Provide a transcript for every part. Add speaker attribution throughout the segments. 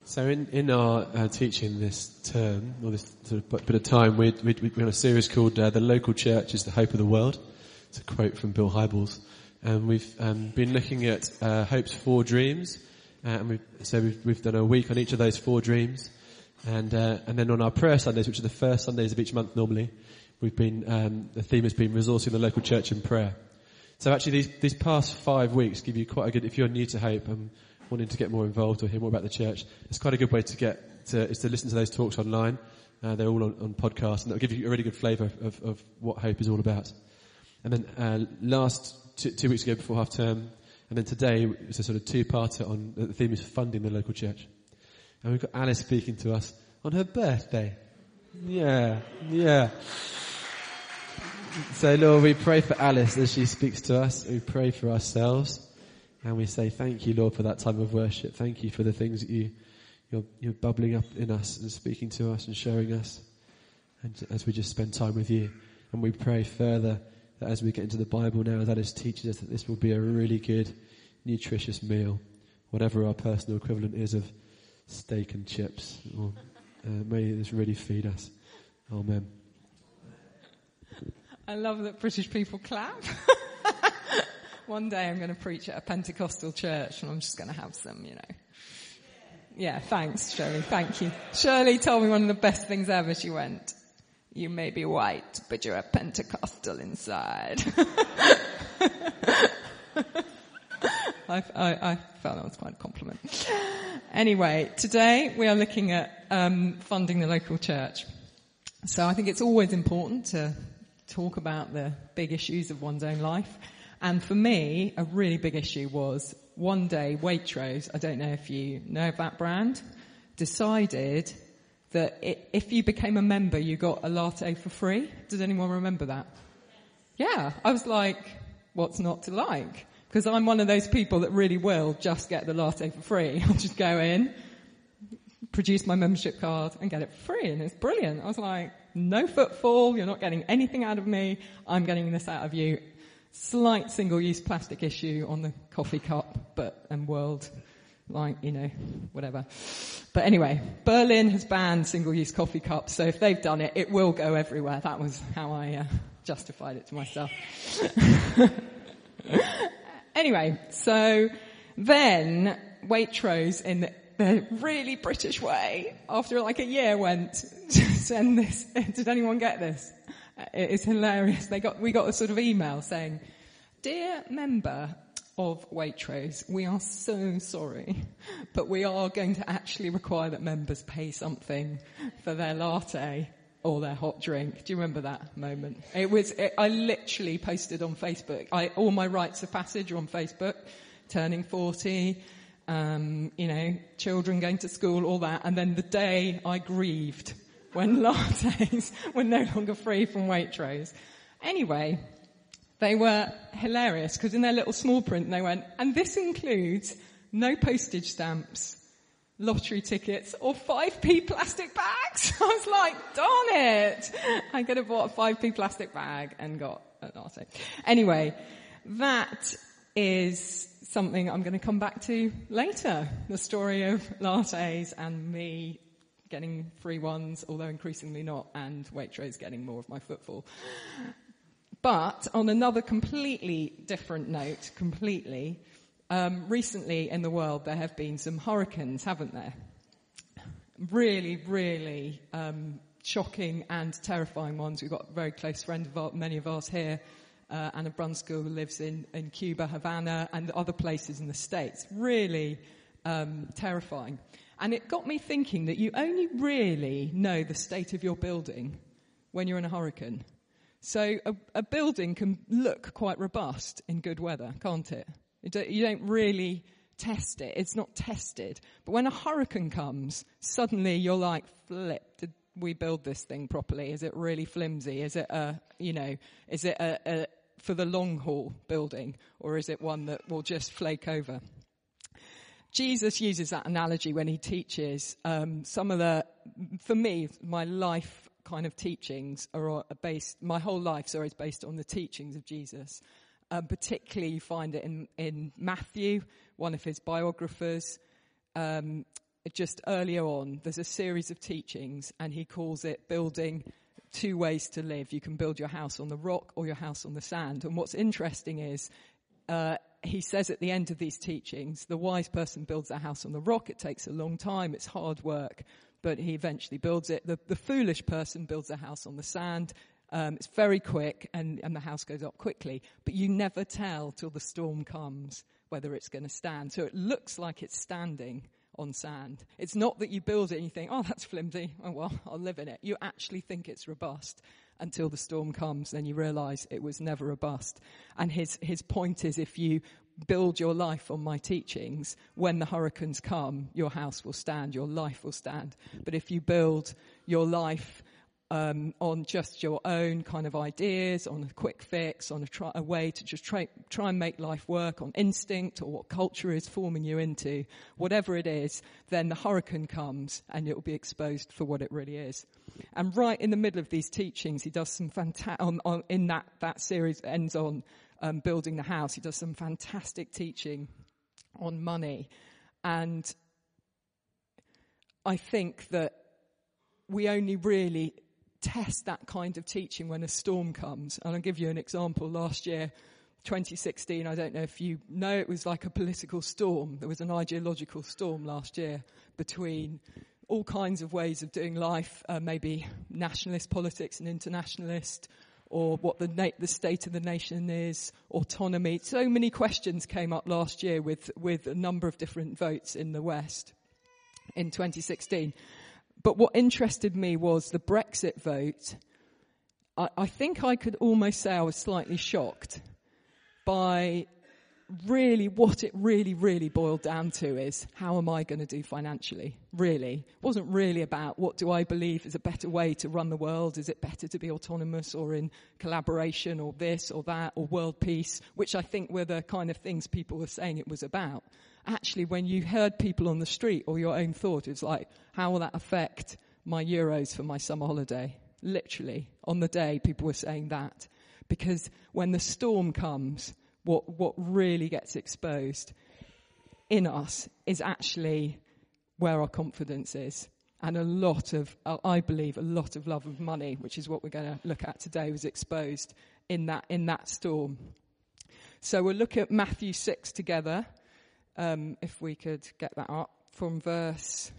Speaker 1: So in our teaching this term, or this sort of bit of time, we're on a series called The Local Church is the Hope of the World. It's a quote from Bill Hybels. And we've been looking at Hope's 4 dreams. And we've done a week on each of those 4 dreams. And then on our prayer Sundays, which are the first Sundays of each month normally, we've been, the theme has been resourcing the local church in prayer. So actually these past 5 weeks give you quite a good, if you're new to Hope and wanting to get more involved or hear more about the church, it's quite a good way to listen to those talks online. They're all on podcasts, and that'll give you a really good flavour of what Hope is all about. And then last 2 weeks ago before half term, and then today it's a sort of 2-parter on the theme is funding the local church. And we've got Alice speaking to us on her birthday. Yeah. So Lord, we pray for Alice as she speaks to us. We pray for ourselves. And we say thank you, Lord, for that time of worship. Thank you for the things that you're bubbling up in us and speaking to us and showing us. And as we just spend time with you. And we pray further that as we get into the Bible now, as Alice teaches us, that this will be a really good, nutritious meal. Whatever our personal equivalent is of steak and chips. Or, may this really feed us. Amen.
Speaker 2: I love that British people clap. One day I'm going to preach at a Pentecostal church and I'm just going to have some, Yeah, thanks, Shirley. Thank you. Shirley told me one of the best things ever. She went, "You may be white, but you're a Pentecostal inside." I felt that was quite a compliment. Anyway, today we are looking at funding the local church. So I think it's always important to talk about the big issues of one's own life. And for me, a really big issue was one day Waitrose, I don't know if you know of that brand, decided that if you became a member, you got a latte for free. Does anyone remember that? Yeah. I was like, what's not to like? Because I'm one of those people that really will just get the latte for free. I'll just go in, produce my membership card and get it for free. And it's brilliant. I was like, no footfall. You're not getting anything out of me. I'm getting this out of you. Slight single-use plastic issue on the coffee cup, and world, whatever. But anyway, Berlin has banned single-use coffee cups, so if they've done it, it will go everywhere. That was how I justified it to myself. Anyway, so then Waitrose, in the really British way, after a year went, send this. Did anyone get this? It's hilarious. We got a sort of email saying, "Dear member of Waitrose, we are so sorry, but we are going to actually require that members pay something for their latte or their hot drink." Do you remember that moment? I literally posted on Facebook. All my rites of passage are on Facebook. Turning 40, children going to school, all that. And then the day I grieved when lattes were no longer free from Waitrose. Anyway, they were hilarious because in their little small print they went, "And this includes no postage stamps, lottery tickets, or 5p plastic bags." I was like, darn it. I could have bought a 5p plastic bag and got a latte. Anyway, that is something I'm going to come back to later. The story of lattes and me getting free ones, although increasingly not, and Waitrose getting more of my footfall. But on another completely different note, recently in the world there have been some hurricanes, haven't there? Really, really shocking and terrifying ones. We've got a very close friend of many of us here, Anna Brunskill, who lives in Cuba, Havana, and other places in the States. Really terrifying. And it got me thinking that you only really know the state of your building when you're in a hurricane. So a building can look quite robust in good weather, can't it? You don't really test it. It's not tested. But when a hurricane comes, suddenly you're like, flip, did we build this thing properly? Is it really flimsy? Is it a for the long haul building, or is it one that will just flake over? Jesus uses that analogy when he teaches. For me, my life kind of teachings are based, my whole life is based on the teachings of Jesus. Particularly you find it in Matthew, one of his biographers, just earlier on, there's a series of teachings, and he calls it building 2 ways to live. You can build your house on the rock or your house on the sand. And what's interesting is, he says at the end of these teachings, the wise person builds their house on the rock. It takes a long time. It's hard work, but he eventually builds it. The foolish person builds their house on the sand. It's very quick, and the house goes up quickly. But you never tell till the storm comes whether it's going to stand. So it looks like it's standing on sand. It's not that you build it and you think, oh, that's flimsy. Oh, well, I'll live in it. You actually think it's robust until the storm comes. Then you realize it was never robust. And his point is, if you build your life on my teachings, when the hurricanes come, your house will stand, your life will stand. But if you build your life on just your own kind of ideas, on a quick fix, on a way to just try and make life work, on instinct or what culture is forming you into, whatever it is, then the hurricane comes and it will be exposed for what it really is. And right in the middle of these teachings, he does some in that series ends on building the house. He does some fantastic teaching on money. And I think that we only really test that kind of teaching when a storm comes. And I'll give you an example. Last year, 2016, I don't know if you know, it was like a political storm. There was an ideological storm last year between all kinds of ways of doing life, maybe nationalist politics and internationalist, or what the state of the nation is, autonomy. So many questions came up last year with a number of different votes in the West in 2016. But what interested me was the Brexit vote. I think I could almost say I was slightly shocked by really what it really boiled down to is, how am I going to do financially? Really. It wasn't really about what do I believe is a better way to run the world. Is it better to be autonomous or in collaboration or this or that or world peace, which I think were the kind of things people were saying it was about. Actually, when you heard people on the street or your own thought, it's like, how will that affect my euros for my summer holiday? Literally, on the day, people were saying that. Because when the storm comes, what really gets exposed in us is actually where our confidence is. And I believe a lot of love of money, which is what we're going to look at today, was exposed in that storm. So we'll look at Matthew 6 together. If we could get that up from verse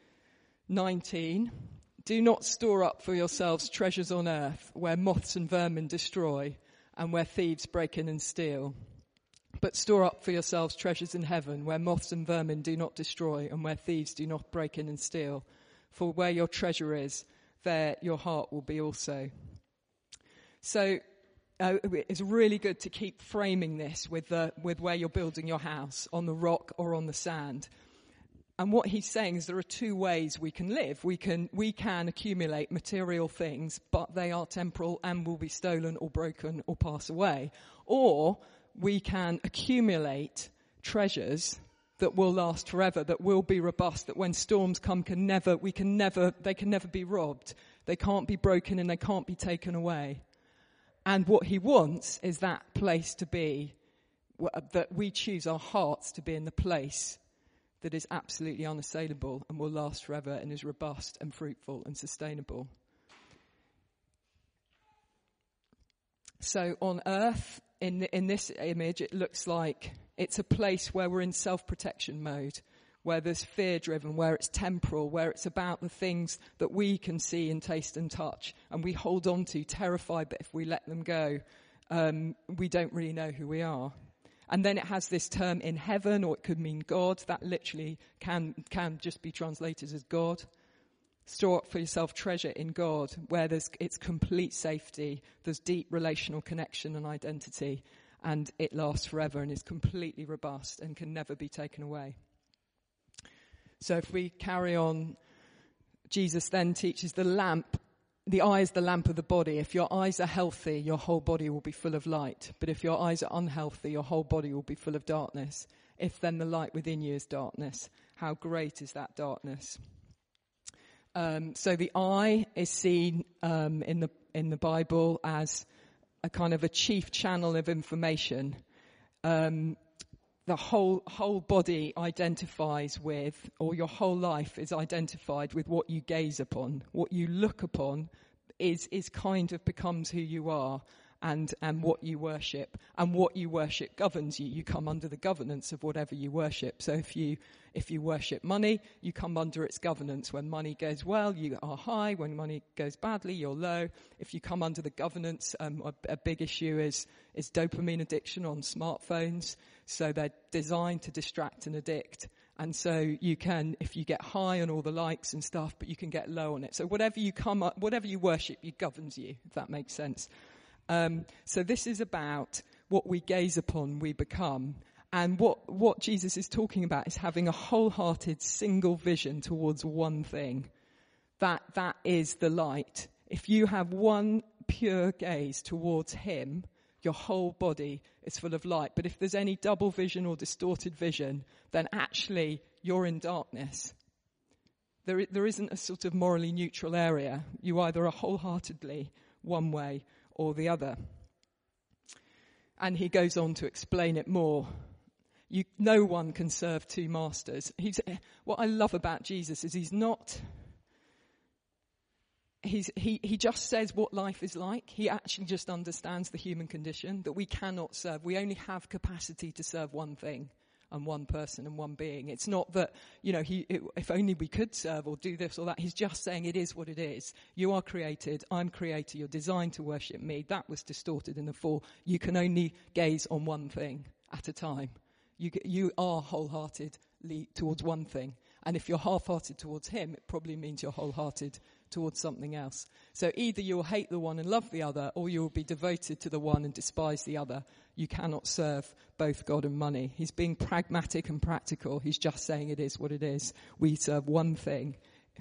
Speaker 2: 19. Do not store up for yourselves treasures on earth where moths and vermin destroy and where thieves break in and steal. But store up for yourselves treasures in heaven where moths and vermin do not destroy and where thieves do not break in and steal. For where your treasure is, there your heart will be also. So it's really good to keep framing this with where you're building your house, on the rock or on the sand. And what he's saying is there are 2 ways we can live. We can accumulate material things, but they are temporal and will be stolen or broken or pass away. Or we can accumulate treasures that will last forever, that will be robust, that when storms come they can never be robbed. They can't be broken and they can't be taken away. And what he wants is that place to be, that we choose our hearts to be in the place that is absolutely unassailable and will last forever and is robust and fruitful and sustainable. So on earth, in this image, it looks like it's a place where we're in self-protection mode, where there's fear-driven, where it's temporal, where it's about the things that we can see and taste and touch, and we hold on to, terrified that if we let them go, we don't really know who we are. And then it has this term in heaven, or it could mean God. That literally can just be translated as God. Store up for yourself treasure in God, where it's complete safety, there's deep relational connection and identity, and it lasts forever and is completely robust and can never be taken away. So if we carry on, Jesus then teaches the eye is the lamp of the body. If your eyes are healthy, your whole body will be full of light. But if your eyes are unhealthy, your whole body will be full of darkness. If then the light within you is darkness, how great is that darkness? So the eye is seen in the Bible as a kind of a chief channel of information. the whole body identifies with, or your whole life is identified with what you gaze upon. What you look upon is kind of becomes who you are, and what you worship. And what you worship governs you. You come under the governance of whatever you worship. So if you worship money, you come under its governance. When money goes well, you are high. When money goes badly, you're low. If you come under the governance, a big issue is dopamine addiction on smartphones. So they're designed to distract and addict. And so you can, if you get high on all the likes and stuff, but you can get low on it. So whatever you worship, it governs you, if that makes sense. So this is about what we gaze upon, we become. And what Jesus is talking about is having a wholehearted single vision towards one thing. That is the light. If you have one pure gaze towards him, your whole body is full of light. But if there's any double vision or distorted vision, then actually you're in darkness. There isn't a sort of morally neutral area. You either are wholeheartedly one way or the other. And he goes on to explain it more. No one can serve two masters. What I love about Jesus is he just says what life is like. He actually just understands the human condition, that we cannot serve. We only have capacity to serve one thing and one person and one being. It's not that, if only we could serve or do this or that. He's just saying it is what it is. You are created. I'm creator. You're designed to worship me. That was distorted in the fall. You can only gaze on one thing at a time. You are wholeheartedly towards one thing. And if you're half-hearted towards him, it probably means you're wholehearted towards something else. So either you'll hate the one and love the other, or you'll be devoted to the one and despise the other. You cannot serve both God and money. He's being pragmatic and practical. He's just saying it is what it is. We serve one thing.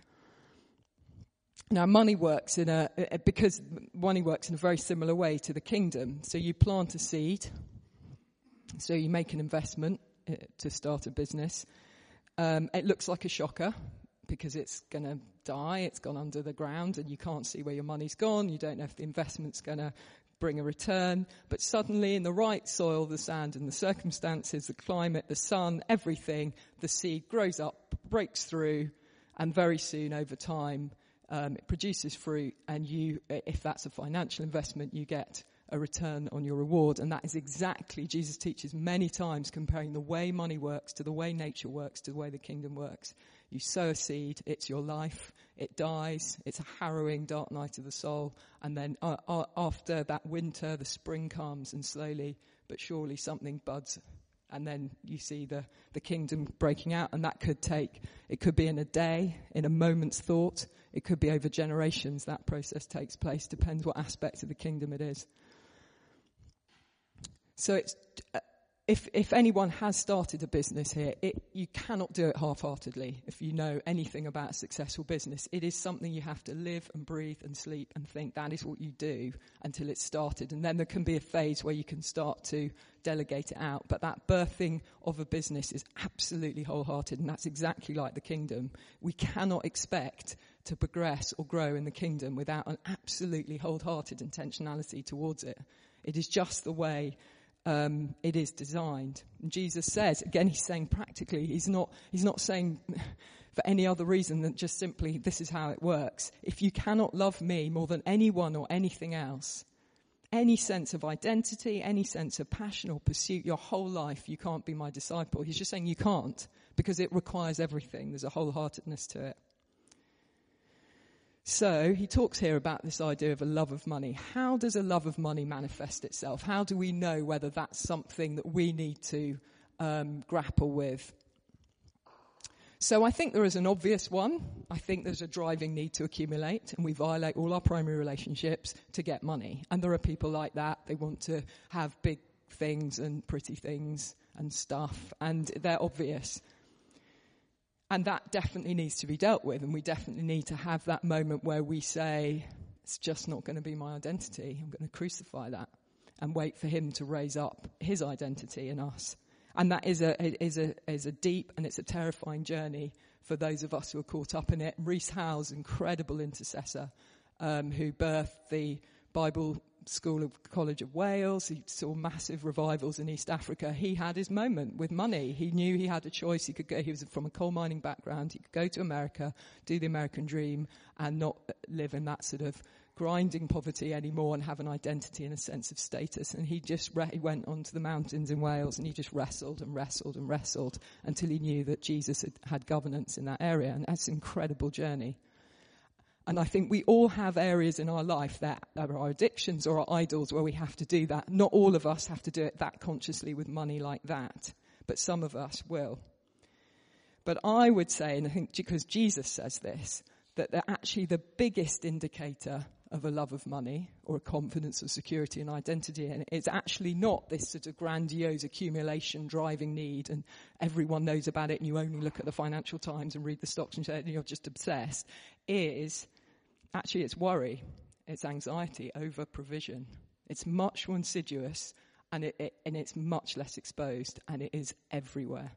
Speaker 2: Now, money works in a very similar way to the kingdom. So you plant a seed. So you make an investment to start a business. It looks like a shocker because it's going to die. It's gone under the ground and you can't see where your money's gone. You don't know if the investment's going to bring a return. But suddenly in the right soil, the sand and the circumstances, the climate, the sun, everything, the seed grows up, breaks through, and very soon over time, it produces fruit. And if that's a financial investment, you get a return on your reward. And that is exactly, Jesus teaches many times, comparing the way money works to the way nature works to the way the kingdom works. You sow a seed, it's your life, it dies, it's a harrowing dark night of the soul, and then after that winter, the spring comes, and slowly but surely something buds, and then you see the kingdom breaking out. And that it could be in a day, in a moment's thought, it could be over generations. That process takes place, depends what aspect of the kingdom it is. So if anyone has started a business here, you cannot do it half-heartedly. If you know anything about a successful business, it is something you have to live and breathe and sleep and think that is what you do until it's started. And then there can be a phase where you can start to delegate it out. But that birthing of a business is absolutely wholehearted, and that's exactly like the kingdom. We cannot expect to progress or grow in the kingdom without an absolutely wholehearted intentionality towards it. It is just the way it is designed. And Jesus says, again, he's saying practically, he's not saying for any other reason than just simply this is how it works. If you cannot love me more than anyone or anything else, any sense of identity, any sense of passion or pursuit, your whole life, you can't be my disciple. He's just saying you can't, because it requires everything. There's a wholeheartedness to it. So he talks here about this idea of a love of money. How does a love of money manifest itself? How do we know whether that's something that we need to grapple with? So I think there is an obvious one. I think there's a driving need to accumulate, and we violate all our primary relationships to get money. And there are people like that. They want to have big things and pretty things and stuff, and they're obvious. And that definitely needs to be dealt with, and we definitely need to have that moment where we say, it's just not going to be my identity. I'm going to crucify that and wait for him to raise up his identity in us. And that is a deep and it's a terrifying journey for those of us who are caught up in it. Rees Howells, incredible intercessor, who birthed the Bible College of Wales. He saw massive revivals in East Africa. He had his moment with money. He knew he had a choice. He could go, he was from a coal mining background. He could go to America, do the American dream, and not live in that sort of grinding poverty anymore and have an identity and a sense of status. And he went onto the mountains in Wales and he just wrestled and wrestled and wrestled until he knew that Jesus had governance in that area. And that's an incredible journey. And I think we all have areas in our life that are our addictions or our idols where we have to do that. Not all of us have to do it that consciously with money like that, but some of us will. But I would say, and I think because Jesus says this, that actually the biggest indicator of a love of money or a confidence of security and identity in it is actually not this sort of grandiose accumulation driving need and everyone knows about it and you only look at the Financial Times and read the stocks and shares and you're just obsessed, is actually it's worry, it's anxiety over provision. It's much more insidious and it's much less exposed and it is everywhere.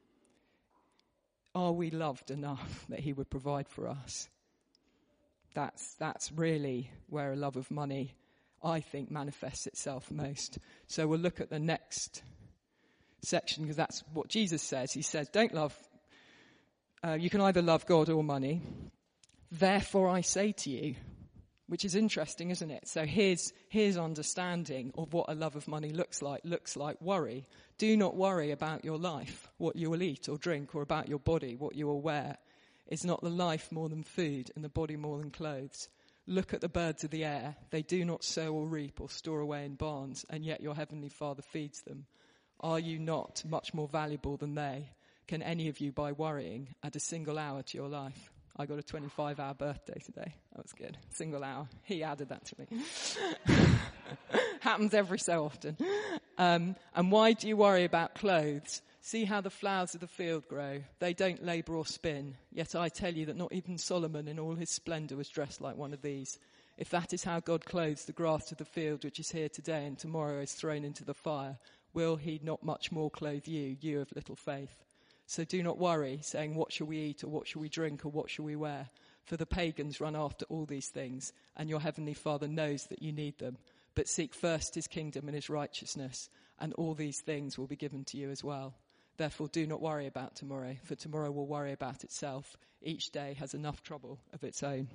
Speaker 2: Are we loved enough that he would provide for us? That's really where a love of money, I think, manifests itself most. So we'll look at the next section because that's what Jesus says. He says, don't love, you can either love God or money. Therefore I say to you, which is interesting, isn't it? So here's understanding of what a love of money looks like worry. Do not worry about your life, what you will eat or drink, or about your body, what you will wear. Is not the life more than food and the body more than clothes? Look at the birds of the air. They do not sow or reap or store away in barns, and yet your heavenly Father feeds them. Are you not much more valuable than they? Can any of you, by worrying, add a single hour to your life? I got a 25-hour birthday today. That was good. Single hour. He added that to me. Happens every so often. And why do you worry about clothes? See how the flowers of the field grow. They don't labour or spin. Yet I tell you that not even Solomon in all his splendour was dressed like one of these. If that is how God clothes the grass of the field, which is here today and tomorrow is thrown into the fire, will he not much more clothe you, you of little faith? So do not worry, saying, what shall we eat, or what shall we drink, or what shall we wear? For the pagans run after all these things, and your heavenly Father knows that you need them. But seek first his kingdom and his righteousness, and all these things will be given to you as well. Therefore do not worry about tomorrow, for tomorrow will worry about itself. Each day has enough trouble of its own.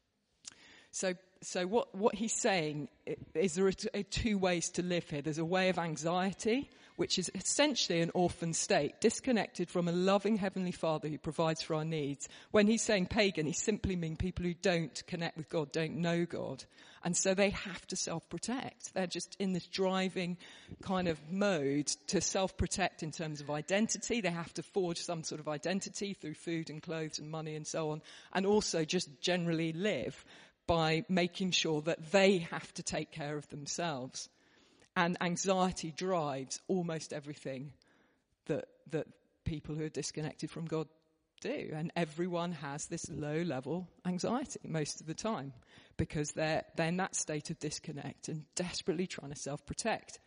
Speaker 2: So what he's saying is there are two ways to live here. There's a way of anxiety, which is essentially an orphan state, disconnected from a loving heavenly Father who provides for our needs. When he's saying pagan, he simply means people who don't connect with God, don't know God. And so they have to self-protect. They're just in this driving kind of mode to self-protect in terms of identity. They have to forge some sort of identity through food and clothes and money and so on. And also just generally live by making sure that they have to take care of themselves. And anxiety drives almost everything that people who are disconnected from God do. And everyone has this low-level anxiety most of the time because they're in that state of disconnect and desperately trying to self-protect.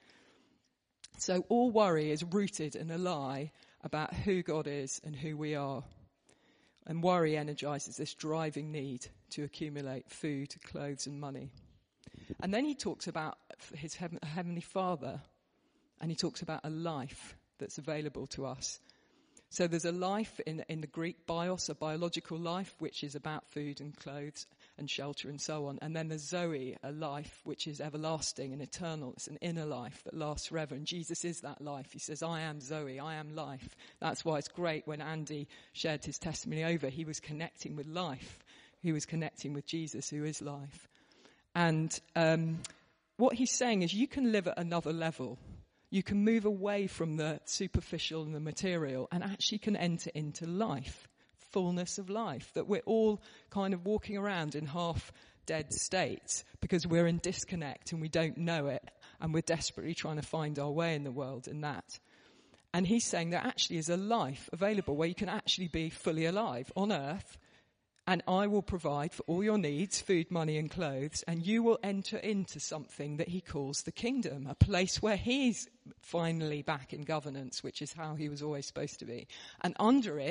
Speaker 2: So all worry is rooted in a lie about who God is and who we are. And worry energizes this driving need to accumulate food, clothes and money. And then he talks about his heavenly Father, and he talks about a life that's available to us. So there's a life in the Greek, bios, a biological life, which is about food and clothes and shelter and so on. And then there's Zoe, a life which is everlasting and eternal. It's an inner life that lasts forever. And Jesus is that life. He says, I am Zoe, I am life. That's why it's great when Andy shared his testimony over. He was connecting with life. He was connecting with Jesus, who is life. And what he's saying is you can live at another level. You can move away from the superficial and the material and actually can enter into life, fullness of life, that we're all kind of walking around in half-dead states because we're in disconnect and we don't know it and we're desperately trying to find our way in the world in that. And he's saying there actually is a life available where you can actually be fully alive on earth, and I will provide for all your needs, food, money and clothes, and you will enter into something that he calls the kingdom, a place where he's finally back in governance, which is how he was always supposed to be. And under it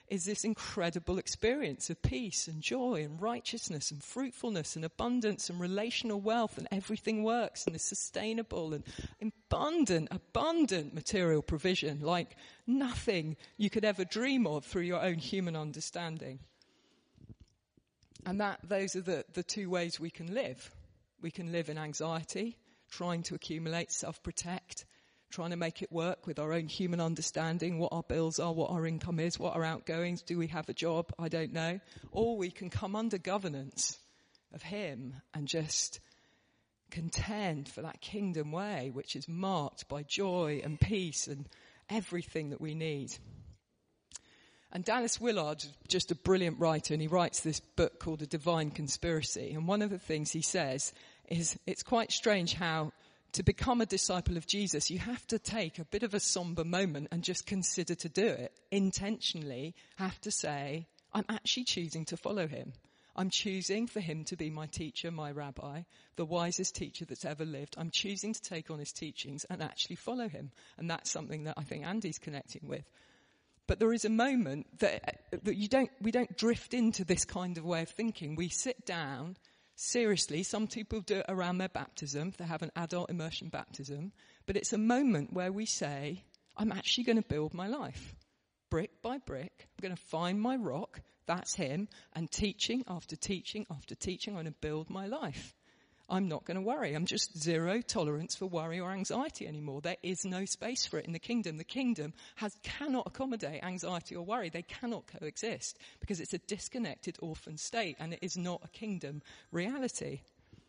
Speaker 2: is this incredible experience of peace and joy and righteousness and fruitfulness and abundance and relational wealth, and everything works and is sustainable and abundant material provision like nothing you could ever dream of through your own human understanding. And those are the two ways we can live. We can live in anxiety, trying to accumulate, self-protect, trying to make it work with our own human understanding, what our bills are, what our income is, what our outgoings, do we have a job, I don't know. Or we can come under governance of him and just contend for that kingdom way, which is marked by joy and peace and everything that we need. And Dallas Willard's just a brilliant writer, and he writes this book called A Divine Conspiracy. And one of the things he says is it's quite strange how to become a disciple of Jesus, you have to take a bit of a somber moment and just consider to do it. Intentionally have to say, I'm actually choosing to follow him. I'm choosing for him to be my teacher, my rabbi, the wisest teacher that's ever lived. I'm choosing to take on his teachings and actually follow him. And that's something that I think Andy's connecting with. But there is a moment that we don't drift into this kind of way of thinking. We sit down. Seriously, some people do it around their baptism. They have an adult immersion baptism. But it's a moment where we say, I'm actually going to build my life. Brick by brick. I'm going to find my rock. That's him. And teaching after teaching after teaching, I'm going to build my life. I'm not going to worry. I'm just zero tolerance for worry or anxiety anymore. There is no space for it in the kingdom. The kingdom cannot accommodate anxiety or worry. They cannot coexist because it's a disconnected orphan state and it is not a kingdom reality.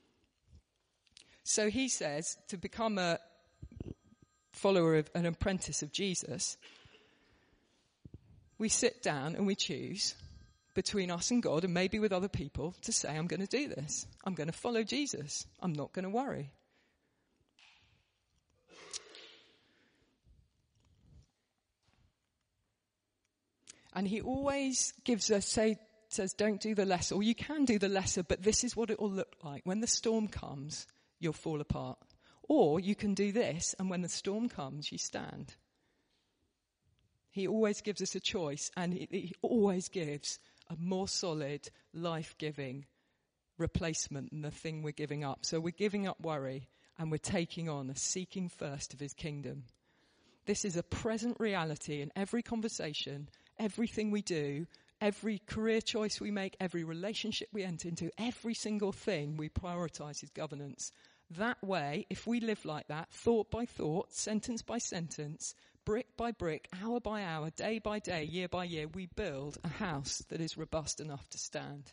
Speaker 2: So he says to become a follower of an apprentice of Jesus, we sit down and we choose between us and God and maybe with other people to say, I'm going to do this. I'm going to follow Jesus. I'm not going to worry. And he always says, don't do the lesser, or you can do the lesser, but this is what it will look like. When the storm comes, you'll fall apart. Or you can do this, and when the storm comes, you stand. He always gives us a choice, and he always gives a more solid, life-giving replacement than the thing we're giving up. So we're giving up worry and we're taking on a seeking first of his kingdom. This is a present reality in every conversation, everything we do, every career choice we make, every relationship we enter into, every single thing we prioritize his governance. That way, if we live like that, thought by thought, sentence by sentence, brick by brick, hour by hour, day by day, year by year, we build a house that is robust enough to stand.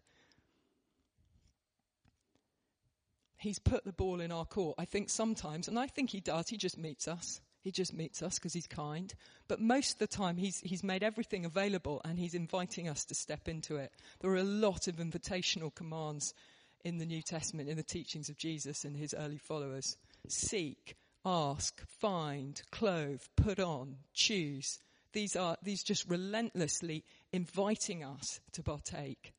Speaker 2: He's put the ball in our court. I think sometimes, and I think he does, he just meets us. He just meets us because he's kind. But most of the time, he's made everything available and he's inviting us to step into it. There are a lot of invitational commands in the New Testament, in the teachings of Jesus and his early followers. Seek, ask, find, clothe, put on, choose. These just relentlessly inviting us to partake.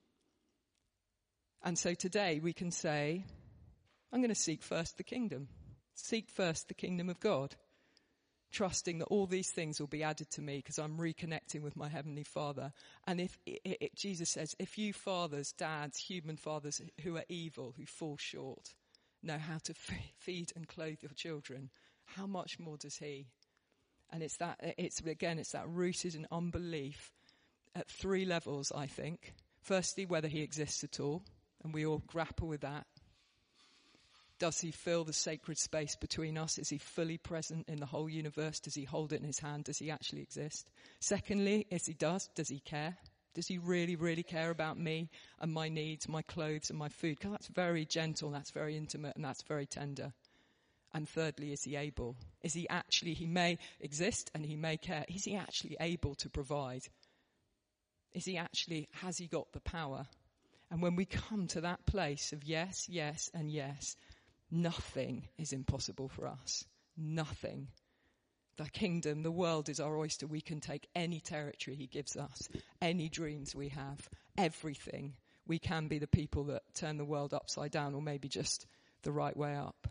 Speaker 2: And so today we can say, I'm going to seek first the kingdom. Seek first the kingdom of God. Trusting that all these things will be added to me because I'm reconnecting with my Heavenly Father. And if Jesus says, if you fathers, dads, human fathers who are evil, who fall short, know how to feed and clothe your children, how much more does he? And it's that rooted in unbelief at three levels, I think. Firstly, whether he exists at all, and we all grapple with that. Does he fill the sacred space between us? Is he fully present in the whole universe? Does he hold it in his hand? Does he actually exist? Secondly, does he care? Does he really, really care about me and my needs, my clothes and my food? Because that's very gentle, that's very intimate, and that's very tender. And thirdly, is he able? He may exist and he may care. Is he actually able to provide? Has he got the power? And when we come to that place of yes, yes, and yes, nothing is impossible for us. Nothing. The kingdom, the world is our oyster. We can take any territory he gives us, any dreams we have, everything. We can be the people that turn the world upside down, or maybe just the right way up.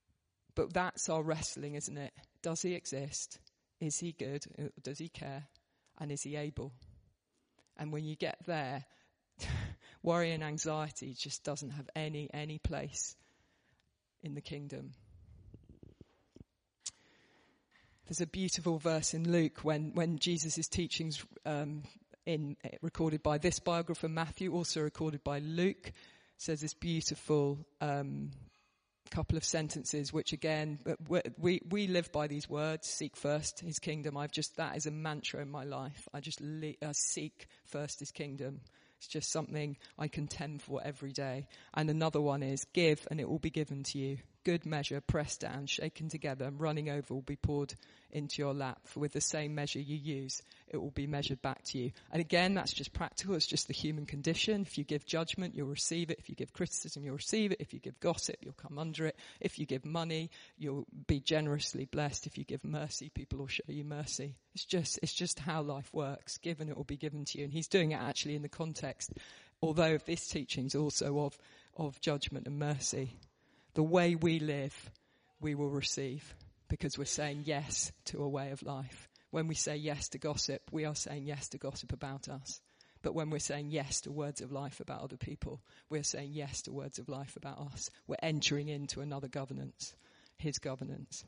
Speaker 2: But that's our wrestling, isn't it? Does he exist? Is he good? Does he care? And is he able? And when you get there, worry and anxiety just doesn't have any place in the kingdom. There's a beautiful verse in Luke when Jesus' teachings recorded by this biographer Matthew, also recorded by Luke, says this beautiful couple of sentences, which again, we live by these words: seek first his kingdom. That is a mantra in my life. I seek first his kingdom. It's just something I contend for every day. And another one is, give and it will be given to you. Good measure, pressed down, shaken together, and running over will be poured into your lap. For with the same measure you use, it will be measured back to you. And again, that's just practical. It's just the human condition. If you give judgment, you'll receive it. If you give criticism, you'll receive it. If you give gossip, you'll come under it. If you give money, you'll be generously blessed. If you give mercy, people will show you mercy. It's just how life works. Give and it will be given to you. And he's doing it actually in the context, although this teaching is also of judgment and mercy. The way we live, we will receive, because we're saying yes to a way of life. When we say yes to gossip, we are saying yes to gossip about us. But when we're saying yes to words of life about other people, we're saying yes to words of life about us. We're entering into another governance, his governance.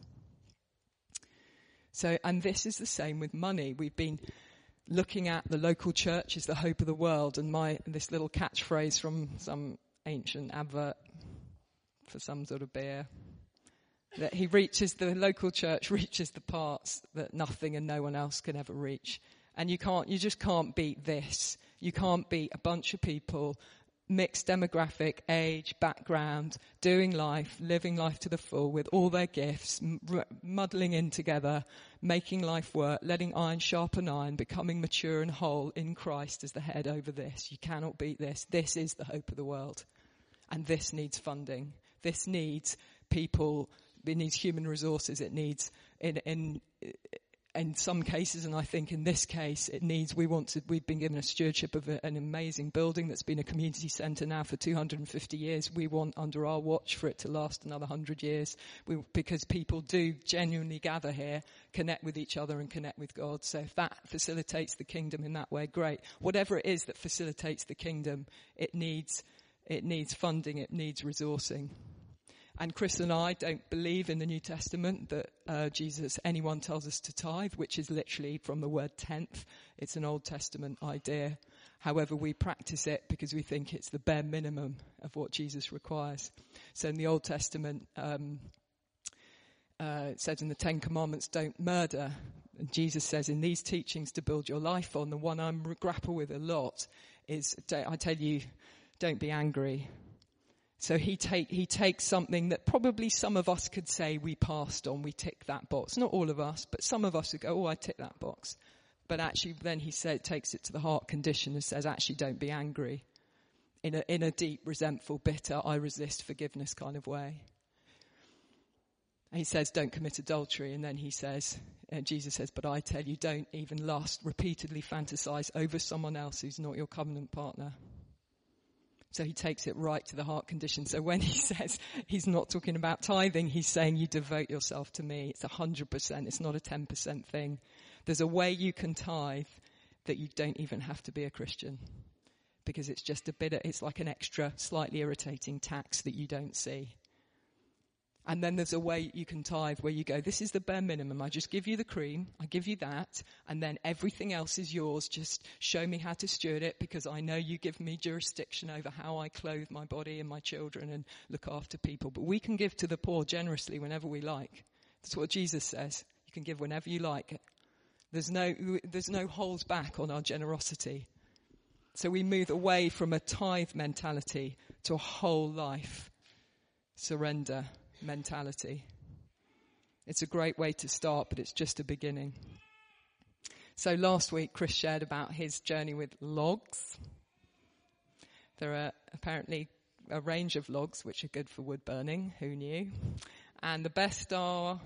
Speaker 2: So, and this is the same with money. We've been looking at the local church as the hope of the world, and this little catchphrase from some ancient advert for some sort of beer, that the local church reaches the parts that nothing and no one else can ever reach. And you just can't beat this. You can't beat a bunch of people, mixed demographic, age, background, doing life, living life to the full with all their gifts, muddling in together, making life work, letting iron sharpen iron, becoming mature and whole in Christ as the head over this. You cannot beat this. This is the hope of the world. And this needs funding. This needs people. It needs human resources. It needs, in some cases, and I think in this case, we've been given a stewardship of an amazing building that's been a community centre now for 250 years. We want under our watch for it to last another 100 years, because people do genuinely gather here, connect with each other and connect with God. So if that facilitates the kingdom in that way, great. Whatever it is that facilitates the kingdom, it needs funding, it needs resourcing. And Chris and I don't believe in the New Testament that anyone tells us to tithe, which is literally from the word tenth. It's an Old Testament idea. However, we practice it because we think it's the bare minimum of what Jesus requires. So in the Old Testament, it says in the Ten Commandments, don't murder. And Jesus says in these teachings to build your life on, the one I grapple with a lot is, I tell you, don't be angry. So he takes something that probably some of us could say we passed on, we tick that box. Not all of us, but some of us would go, oh, I tick that box. But actually then he takes it to the heart condition and says, actually don't be angry. In a deep, resentful, bitter, I resist forgiveness kind of way. And he says, don't commit adultery. And then Jesus says, but I tell you, don't even repeatedly fantasize over someone else who's not your covenant partner. So he takes it right to the heart condition. So when he says he's not talking about tithing, he's saying you devote yourself to me. It's 100%. It's not a 10% thing. There's a way you can tithe that you don't even have to be a Christian, because it's just it's like an extra, slightly irritating tax that you don't see. And then there's a way you can tithe where you go, this is the bare minimum. I just give you the cream. I give you that. And then everything else is yours. Just show me how to steward it, because I know you give me jurisdiction over how I clothe my body and my children and look after people. But we can give to the poor generously whenever we like. That's what Jesus says. You can give whenever you like. There's no holds back on our generosity. So we move away from a tithe mentality to a whole life surrender mentality. It's a great way to start, but it's just a beginning. So last week Chris shared about his journey with logs. There are apparently a range of logs which are good for wood burning. Who knew? And the best are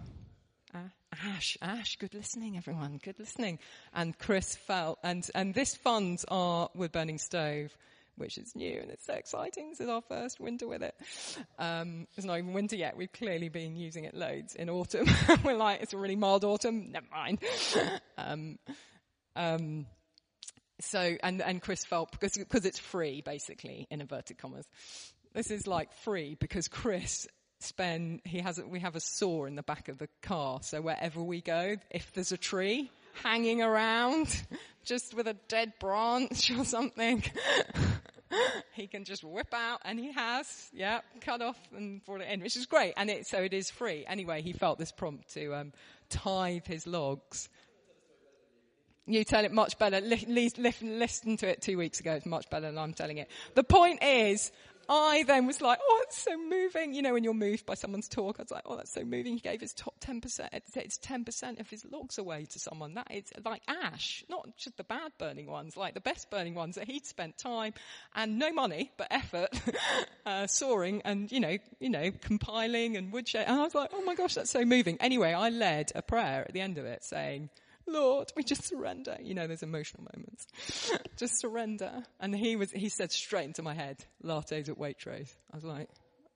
Speaker 2: ash. Good listening, everyone. Good listening. And Chris felt, and this funds our wood burning stove, which is new and it's so exciting. This is our first winter with it. It's not even winter yet. We've clearly been using it loads in autumn. We're like, it's a really mild autumn. Never mind. So, and Chris felt, because it's free, basically, in inverted commas. This is like free because Chris we have a saw in the back of the car. So wherever we go, if there's a tree hanging around, just with a dead branch or something, he can just whip out, and he has, cut off and brought it in, which is great. And so it is free. Anyway, he felt this prompt to tithe his logs. You tell it much better. Listen to it 2 weeks ago. It's much better than I'm telling it. The point is, I then was like, oh, it's so moving. You know, when you're moved by someone's talk, I was like, oh, that's so moving. He gave his top 10%. It's 10% of his logs away to someone. That is like ash, not just the bad burning ones, like the best burning ones that he'd spent time and no money, but effort, sawing and, you know, compiling and woodshed. And I was like, oh my gosh, that's so moving. Anyway, I led a prayer at the end of it saying, Lord, we just surrender. You know, there's emotional moments. Just surrender. And he said straight into my head, lattes at Waitrose. I was like,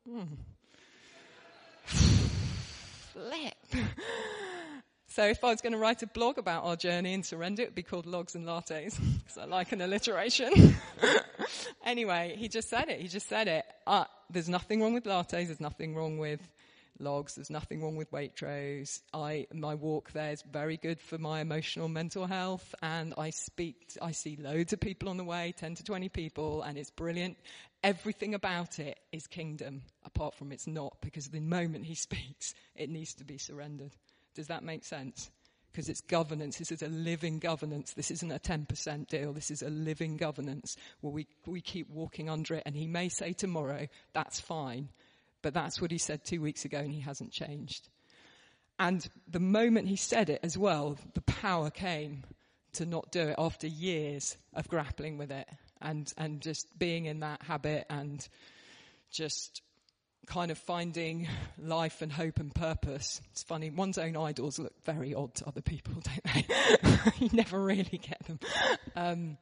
Speaker 2: flip. So if I was going to write a blog about our journey in surrender, it would be called Logs and Lattes, because I like an alliteration. Anyway, he just said it. There's nothing wrong with lattes. There's nothing wrong with logs. There's nothing wrong with Waitrose. My walk there is very good for my emotional mental health, and I see loads of people on the way, 10 to 20 people, and it's brilliant. Everything about it is kingdom, apart from it's not, because the moment he speaks, it needs to be surrendered. Does that make sense? Because it's governance. This is a living governance. This isn't a 10% deal. This is a living governance where we keep walking under it, and he may say tomorrow, that's fine. But that's what he said 2 weeks ago, and he hasn't changed. And the moment he said it as well, the power came to not do it after years of grappling with it and just being in that habit and just kind of finding life and hope and purpose. It's funny, one's own idols look very odd to other people, don't they? You never really get them.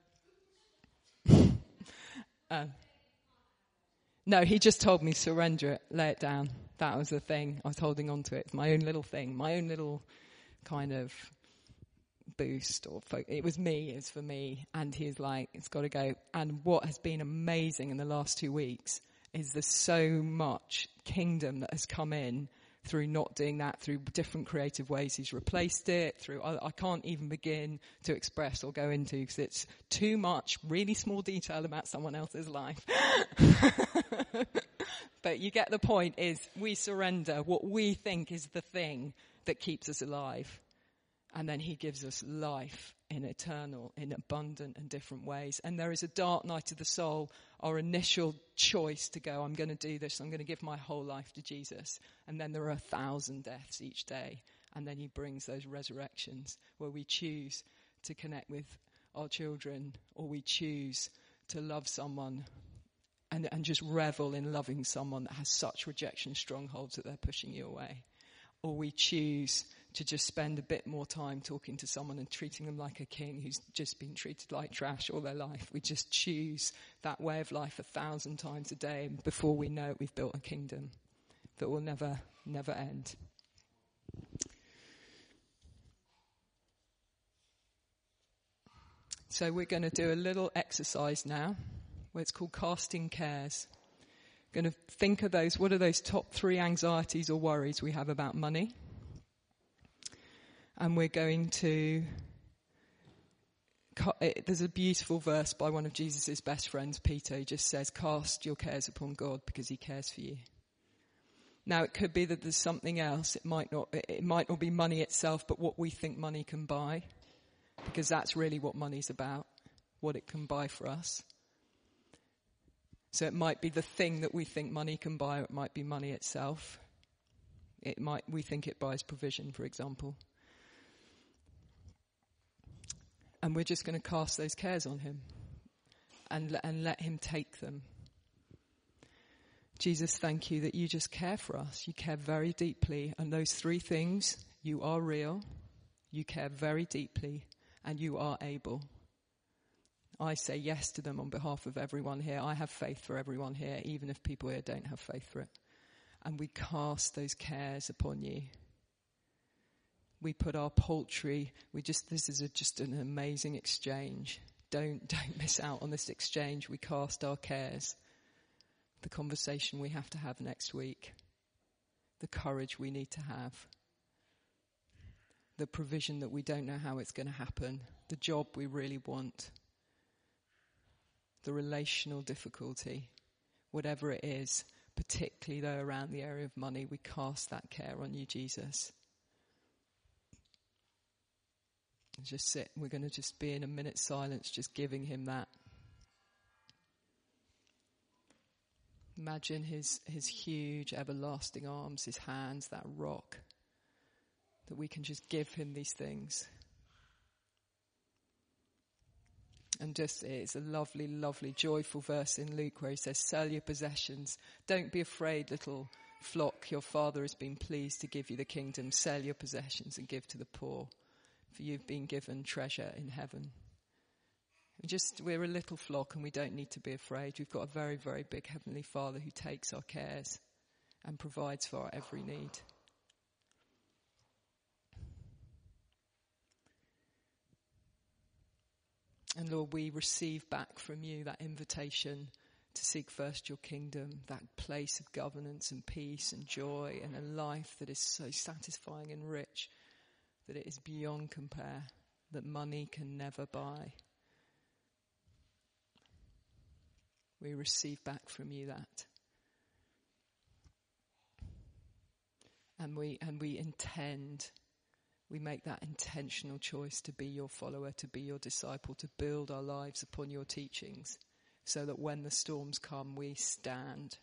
Speaker 2: No, he just told me surrender it, lay it down. That was the thing. I was holding on to it. It's my own little thing, my own little kind of boost it was me, it's for me. And he's like, it's got to go. And what has been amazing in the last 2 weeks is there's so much kingdom that has come in through not doing that, through different creative ways he's replaced it, through, I can't even begin to express or go into because it's too much really small detail about someone else's life. But you get the point, is we surrender what we think is the thing that keeps us alive. And then he gives us life in eternal, in abundant and different ways. And there is a dark night of the soul, our initial choice to go, I'm going to do this, I'm going to give my whole life to Jesus. And then there are 1,000 deaths each day. And then he brings those resurrections where we choose to connect with our children, or we choose to love someone and just revel in loving someone that has such rejection strongholds that they're pushing you away. Or we choose to just spend a bit more time talking to someone and treating them like a king who's just been treated like trash all their life. We just choose that way of life 1,000 times a day, and before we know it, we've built a kingdom that will never, never end. So we're going to do a little exercise now where it's called casting cares. Going to think of those, what are those top 3 anxieties or worries we have about money? And we're going to, there's a beautiful verse by one of Jesus' best friends, Peter, who just says, cast your cares upon God because he cares for you. Now it could be that there's something else. It might not be money itself, but what we think money can buy, because that's really what money's about, what it can buy for us. So it might be the thing that we think money can buy, or it might be money itself. We think it buys provision, for example. And we're just going to cast those cares on him and let him take them. Jesus, thank you that you just care for us. You care very deeply. And those 3 things, you are real, you care very deeply, and you are able. I say yes to them on behalf of everyone here. I have faith for everyone here, even if people here don't have faith for it. And we cast those cares upon you. We put our poultry, this is just an amazing exchange. Don't miss out on this exchange. We cast our cares. The conversation we have to have next week. The courage we need to have. The provision that we don't know how it's going to happen. The job we really want. The relational difficulty. Whatever it is, particularly though around the area of money, we cast that care on you, Jesus. Just sit. We're going to just be in a minute's silence, just giving him that. Imagine his huge, everlasting arms, his hands, that rock, that we can just give him these things. And just, it's a lovely, lovely, joyful verse in Luke where he says, sell your possessions. Don't be afraid, little flock. Your Father has been pleased to give you the kingdom. Sell your possessions and give to the poor. For you've been given treasure in heaven. We're a little flock and we don't need to be afraid. We've got a very, very big Heavenly Father who takes our cares and provides for our every need. And Lord, we receive back from you that invitation to seek first your kingdom, that place of governance and peace and joy and a life that is so satisfying and rich that it is beyond compare, that money can never buy. We receive back from you that. And we intend, we make that intentional choice to be your follower, to be your disciple, to build our lives upon your teachings, so that when the storms come, we stand.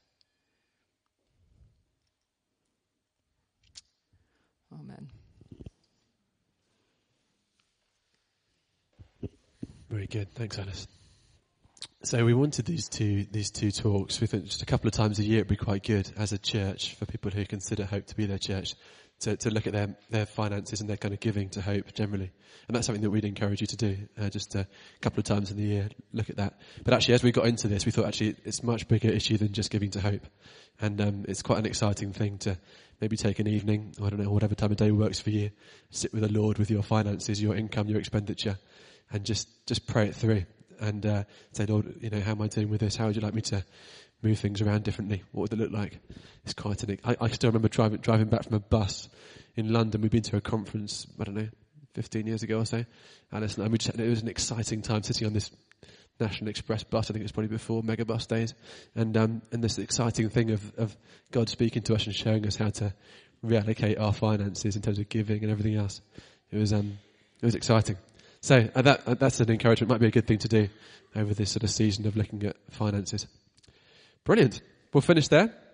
Speaker 2: Amen.
Speaker 1: Very good. Thanks, Alice. So we wanted these two talks. We think just a couple of times a year it'd be quite good as a church for people who consider Hope to be their church to look at their finances and their kind of giving to Hope generally. And that's something that we'd encourage you to do, just a couple of times in the year, look at that. But actually, as we got into this, we thought actually it's a much bigger issue than just giving to Hope. And it's quite an exciting thing to maybe take an evening, or I don't know, whatever time of day works for you, sit with the Lord with your finances, your income, your expenditure, and just pray it through. And say, Lord, how am I doing with this? How would you like me to move things around differently? What would it look like? It's quite I still remember driving back from a bus in London. We'd been to a conference, 15 years ago or so. Alice and I, it was an exciting time sitting on this National Express bus. I think it was probably before Megabus days. And this exciting thing of God speaking to us and showing us how to reallocate our finances in terms of giving and everything else. It was exciting. So that's an encouragement. Might be a good thing to do over this sort of season of looking at finances. Brilliant. We'll finish there.